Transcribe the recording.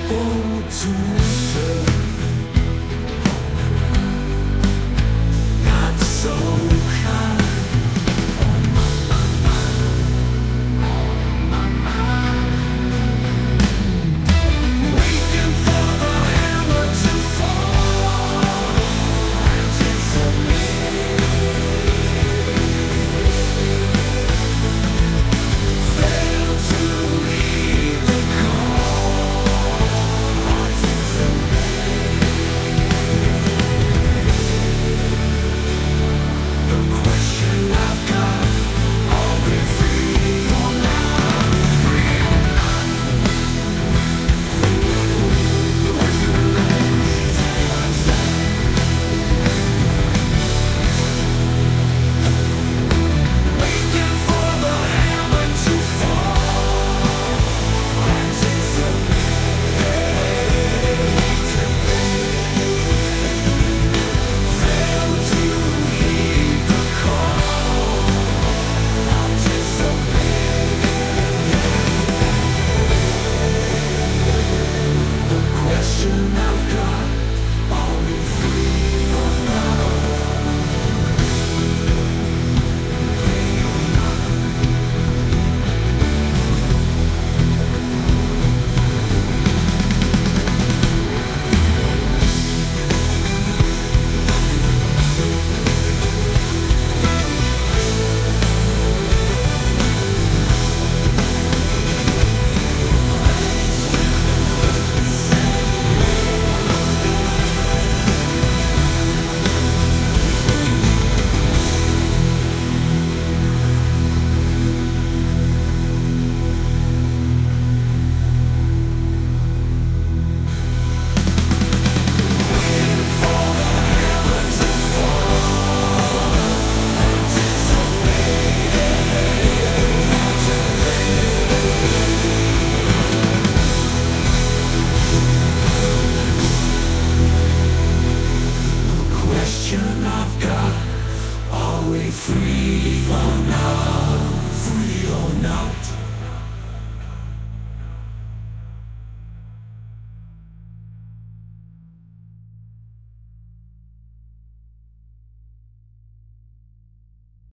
able to serve. Not so kind. Waiting for the hammer to fall. Fail to heed the call. The question I've got, are we free or not? Waiting for the hammer to fall. Fail to heed the call. The question I've got, are we free or not? Question I've got, are we free?